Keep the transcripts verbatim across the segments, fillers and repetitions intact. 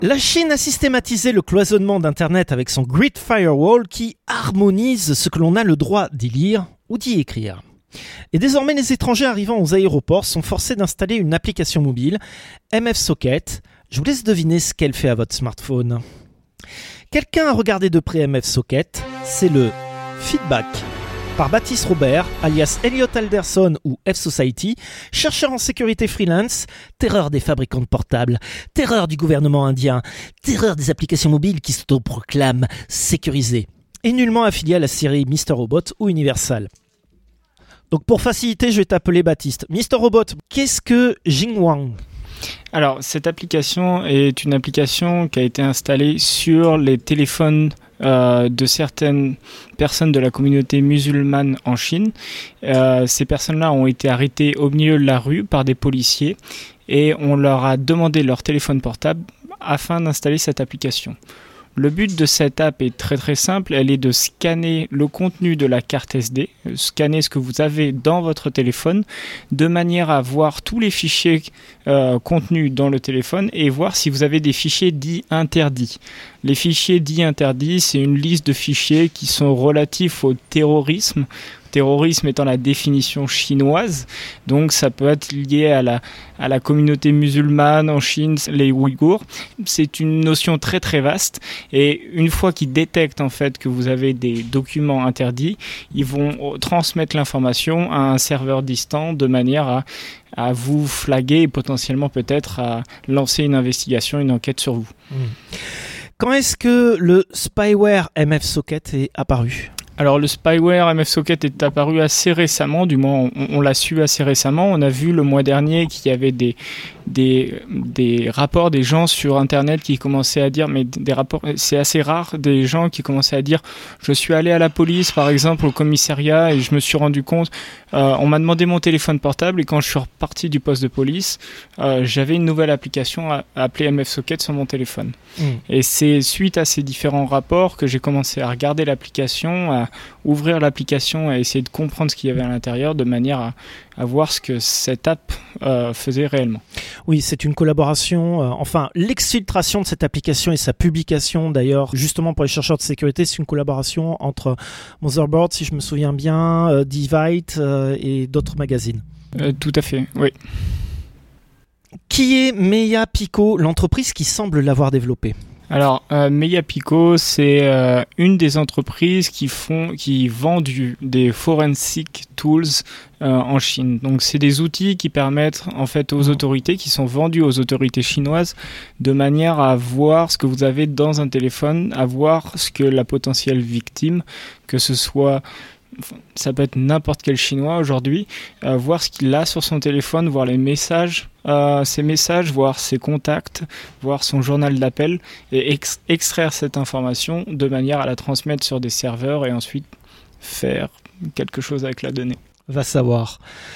La Chine a systématisé le cloisonnement d'Internet avec son Grid Firewall qui harmonise ce que l'on a le droit d'y lire ou d'y écrire. Et désormais, les étrangers arrivant aux aéroports sont forcés d'installer une application mobile, M F Socket. Je vous laisse deviner ce qu'elle fait à votre smartphone. Quelqu'un a regardé de près M F Socket, c'est le Feedback. Par Baptiste Robert, alias Elliot Alderson ou F-Society, chercheur en sécurité freelance, terreur des fabricants de portables, terreur du gouvernement indien, terreur des applications mobiles qui s'autoproclament sécurisées, et nullement affilié à la série mister Robot ou Universal. Donc pour faciliter, je vais t'appeler Baptiste. mister Robot, qu'est-ce que Jingwang ? Alors, cette application est une application qui a été installée sur les téléphones euh, de certaines personnes de la communauté musulmane en Chine. Euh, ces personnes-là ont été arrêtées au milieu de la rue par des policiers et on leur a demandé leur téléphone portable afin d'installer cette application. Le but de cette app est très très simple, elle est de scanner le contenu de la carte S D, scanner ce que vous avez dans votre téléphone, de manière à voir tous les fichiers euh, contenus dans le téléphone et voir si vous avez des fichiers dits interdits. Les fichiers dits interdits, c'est une liste de fichiers qui sont relatifs au terrorisme, terrorisme étant la définition chinoise, donc ça peut être lié à la, à la communauté musulmane en Chine, les Ouïghours. C'est une notion très très vaste et une fois qu'ils détectent en fait que vous avez des documents interdits, ils vont transmettre l'information à un serveur distant de manière à, à vous flaguer et potentiellement peut-être à lancer une investigation, une enquête sur vous. Mmh. Quand est-ce que le spyware M F Socket est apparu ? Alors le spyware M F Socket est apparu assez récemment, du moins on, on l'a su assez récemment. On a vu le mois dernier qu'il y avait des, des, des rapports des gens sur Internet qui commençaient à dire, mais des rapports, c'est assez rare, des gens qui commençaient à dire je suis allé à la police par exemple au commissariat et je me suis rendu compte, euh, on m'a demandé mon téléphone portable et quand je suis reparti du poste de police, euh, j'avais une nouvelle application à, à appeler M F Socket sur mon téléphone. Mmh. Et c'est suite à ces différents rapports que j'ai commencé à regarder l'application, à ouvrir l'application et essayer de comprendre ce qu'il y avait à l'intérieur de manière à, à voir ce que cette app euh, faisait réellement. Oui, c'est une collaboration, euh, enfin l'exfiltration de cette application et sa publication d'ailleurs, justement pour les chercheurs de sécurité, c'est une collaboration entre Motherboard, si je me souviens bien, euh, Divide euh, et d'autres magazines. Euh, tout à fait, oui. Qui est Meya Pico, l'entreprise qui semble l'avoir développée ? Alors, euh, Meya Pico, c'est euh, une des entreprises qui font, qui vend du, des forensic tools euh, en Chine. Donc, c'est des outils qui permettent en fait aux autorités, qui sont vendus aux autorités chinoises, de manière à voir ce que vous avez dans un téléphone, à voir ce que la potentielle victime, que ce soit ça peut être n'importe quel Chinois aujourd'hui, euh, voir ce qu'il a sur son téléphone, voir les messages, euh, ses messages, voir ses contacts, voir son journal d'appel et ex- extraire cette information de manière à la transmettre sur des serveurs et ensuite faire quelque chose avec la donnée. Va savoir.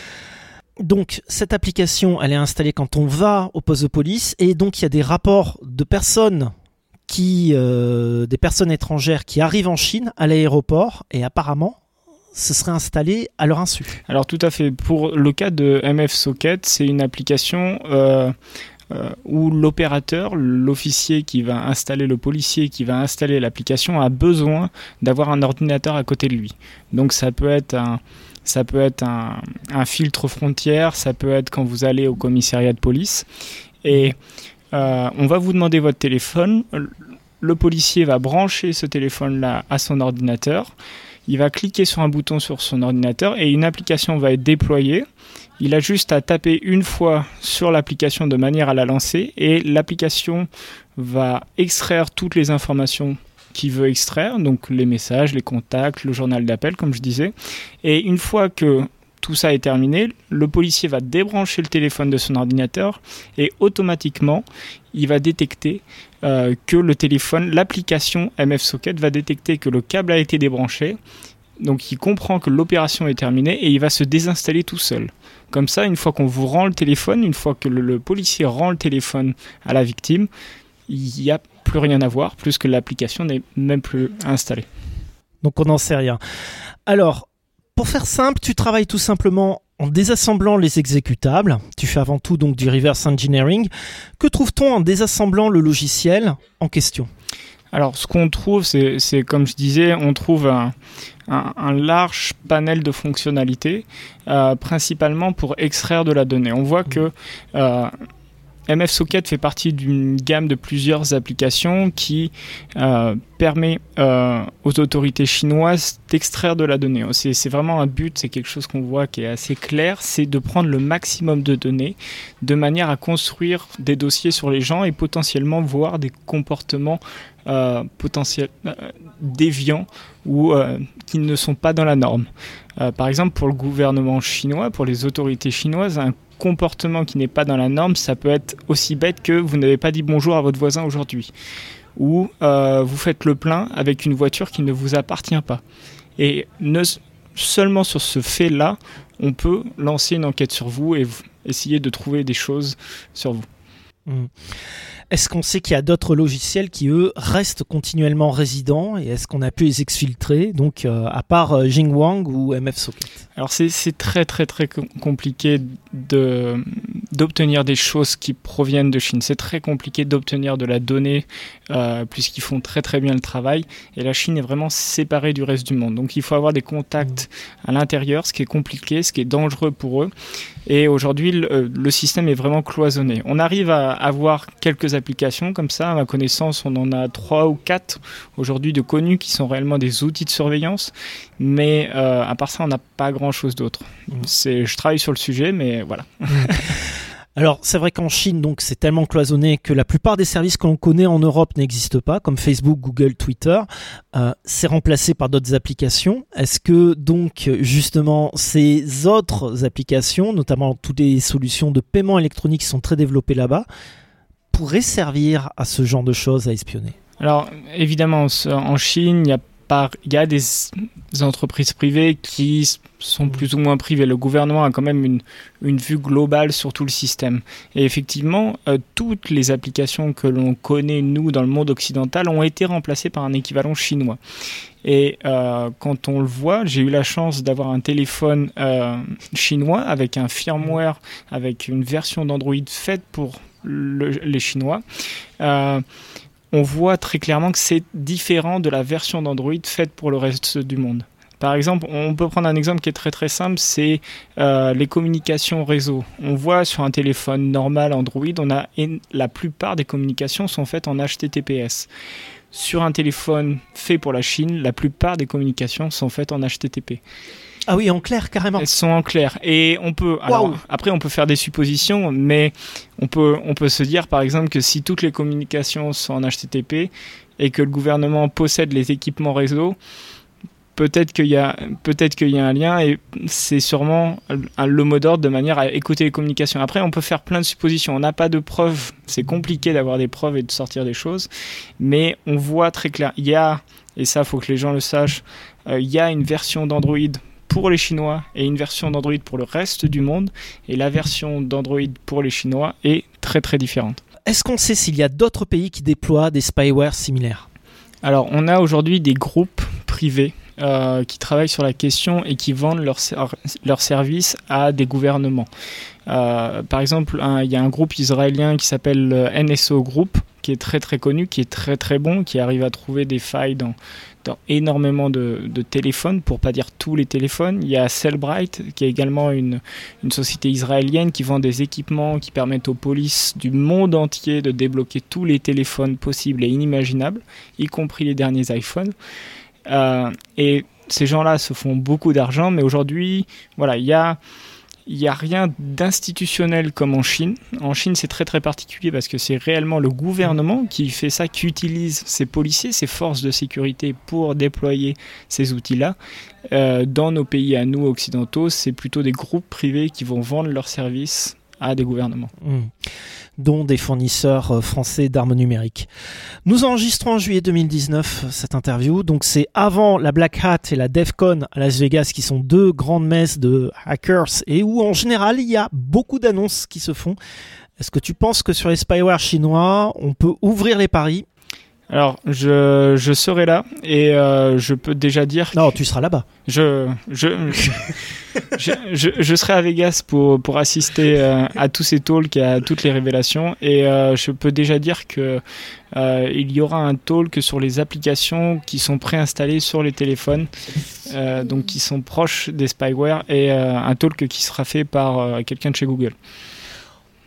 Donc cette application, elle est installée quand on va au poste de police et donc il y a des rapports de personnes qui, euh, des personnes étrangères qui arrivent en Chine à l'aéroport et apparemment ce serait installé à leur insu. Alors tout à fait. Pour le cas de M F Socket, c'est une application euh, euh, où l'opérateur, l'officier qui va installer, le policier qui va installer l'application a besoin d'avoir un ordinateur à côté de lui. Donc ça peut être un, ça peut être un, un filtre frontière, ça peut être quand vous allez au commissariat de police et euh, on va vous demander votre téléphone. Le policier va brancher ce téléphone-là à son ordinateur. Il va cliquer sur un bouton sur son ordinateur et une application va être déployée. Il a juste à taper une fois sur l'application de manière à la lancer et l'application va extraire toutes les informations qu'il veut extraire, donc les messages, les contacts, le journal d'appel comme je disais. Et une fois que tout ça est terminé, le policier va débrancher le téléphone de son ordinateur et automatiquement, il va détecter euh, que le téléphone, l'application M F Socket va détecter que le câble a été débranché. Donc il comprend que l'opération est terminée et il va se désinstaller tout seul. Comme ça, une fois qu'on vous rend le téléphone, une fois que le, le policier rend le téléphone à la victime, il n'y a plus rien à voir, plus que l'application n'est même plus installée. Donc on n'en sait rien. Alors, pour faire simple, tu travailles tout simplement En désassemblant les exécutables, tu fais avant tout donc du reverse engineering. Que trouve-t-on en désassemblant le logiciel en question ? Alors, ce qu'on trouve, c'est, c'est comme je disais, on trouve un, un, un large panel de fonctionnalités, euh, principalement pour extraire de la donnée. On voit que euh, M F Socket fait partie d'une gamme de plusieurs applications qui euh, permet euh, aux autorités chinoises d'extraire de la donnée. C'est, c'est vraiment un but, c'est quelque chose qu'on voit qui est assez clair, c'est de prendre le maximum de données de manière à construire des dossiers sur les gens et potentiellement voir des comportements euh, potentiels euh, déviants ou euh, qui ne sont pas dans la norme. Euh, par exemple, pour le gouvernement chinois, pour les autorités chinoises, un comportement qui n'est pas dans la norme, ça peut être aussi bête que vous n'avez pas dit bonjour à votre voisin aujourd'hui, ou euh, vous faites le plein avec une voiture qui ne vous appartient pas. Et ne, seulement sur ce fait-là, on peut lancer une enquête sur vous et v- essayer de trouver des choses sur vous. Mmh. Est-ce qu'on sait qu'il y a d'autres logiciels qui, eux, restent continuellement résidents et est-ce qu'on a pu les exfiltrer, donc euh, à part euh, Jingwang ou M F Socket ? Alors c'est, c'est très très très compliqué de, d'obtenir des choses qui proviennent de Chine. C'est très compliqué d'obtenir de la donnée euh, puisqu'ils font très très bien le travail et la Chine est vraiment séparée du reste du monde. Donc il faut avoir des contacts à l'intérieur, ce qui est compliqué, ce qui est dangereux pour eux. Et aujourd'hui, le, le système est vraiment cloisonné. On arrive à avoir quelques applications comme ça. À ma connaissance, on en a trois ou quatre aujourd'hui de connus qui sont réellement des outils de surveillance. Mais euh, à part ça, on n'a pas grand-chose d'autre. C'est, je travaille sur le sujet, mais voilà. Alors, c'est vrai qu'en Chine, donc, c'est tellement cloisonné que la plupart des services que l'on connaît en Europe n'existent pas, comme Facebook, Google, Twitter. Euh, c'est remplacé par d'autres applications. Est-ce que, donc, justement, ces autres applications, notamment toutes les solutions de paiement électronique qui sont très développées là-bas, pourraient servir à ce genre de choses, à espionner ? Alors, évidemment, en Chine, il y a Par, il y a des entreprises privées qui sont plus ou moins privées. Le gouvernement a quand même une, une vue globale sur tout le système. Et effectivement, euh, toutes les applications que l'on connaît, nous, dans le monde occidental, ont été remplacées par un équivalent chinois. Et euh, quand on le voit, j'ai eu la chance d'avoir un téléphone euh, chinois avec un firmware, avec une version d'Android faite pour le, les Chinois. Euh, on voit très clairement que c'est différent de la version d'Android faite pour le reste du monde. Par exemple, on peut prendre un exemple qui est très très simple, c'est euh, les communications réseau. On voit sur un téléphone normal Android, on a la plupart des communications sont faites en H T T P S. Sur un téléphone fait pour la Chine, la plupart des communications sont faites en H T T P. Ah oui, en clair, carrément. Elles sont en clair. Et on peut, alors, wow. Après, on peut faire des suppositions, mais on peut, on peut se dire, par exemple, que si toutes les communications sont en H T T P et que le gouvernement possède les équipements réseau, peut-être qu'il y a, peut-être qu'il y a un lien et c'est sûrement un, le mot d'ordre de manière à écouter les communications. Après, on peut faire plein de suppositions. On n'a pas de preuves. C'est compliqué d'avoir des preuves et de sortir des choses, mais on voit très clair. Il y a, et ça, faut que les gens le sachent, euh, il y a une version d'Android pour les Chinois et une version d'Android pour le reste du monde. Et la version d'Android pour les Chinois est très très différente. Est-ce qu'on sait s'il y a d'autres pays qui déploient des spyware similaires ? Alors, on a aujourd'hui des groupes privés euh, qui travaillent sur la question et qui vendent leurs leur services à des gouvernements. Euh, par exemple, un, il y a un groupe israélien qui s'appelle N S O Group, qui est très très connu, qui est très très bon, qui arrive à trouver des failles dans, dans énormément de, de téléphones, pour pas dire tous les téléphones. Il y a Cellbrite, qui est également une, une société israélienne qui vend des équipements qui permettent aux polices du monde entier de débloquer tous les téléphones possibles et inimaginables, y compris les derniers iPhones. Euh, et ces gens-là se font beaucoup d'argent, mais aujourd'hui, voilà, il y a Il n'y a rien d'institutionnel comme en Chine. En Chine, c'est très très particulier parce que c'est réellement le gouvernement qui fait ça, qui utilise ses policiers, ses forces de sécurité pour déployer ces outils-là. Euh, dans nos pays à nous, occidentaux, c'est plutôt des groupes privés qui vont vendre leurs services à des gouvernements. Mmh. Dont des fournisseurs français d'armes numériques. Nous enregistrons en juillet deux mille dix-neuf cette interview, donc c'est avant la Black Hat et la DEFCON à Las Vegas qui sont deux grandes messes de hackers et où en général il y a beaucoup d'annonces qui se font. Est-ce que tu penses que sur les spyware chinois on peut ouvrir les paris ? Alors, je, je serai là et euh, je peux déjà dire... Non, tu seras là-bas. Je, je, je, je, je serai à Vegas pour, pour assister euh, à tous ces talks et à toutes les révélations. Et euh, je peux déjà dire que euh, il y aura un talk sur les applications qui sont préinstallées sur les téléphones, euh, donc qui sont proches des spyware, et euh, un talk qui sera fait par euh, quelqu'un de chez Google.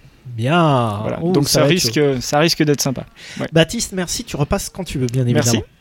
Bien. Voilà. Oh, donc ça, ça risque, ça risque d'être sympa. Ouais. Baptiste, merci. Tu repasses quand tu veux, bien évidemment. Merci.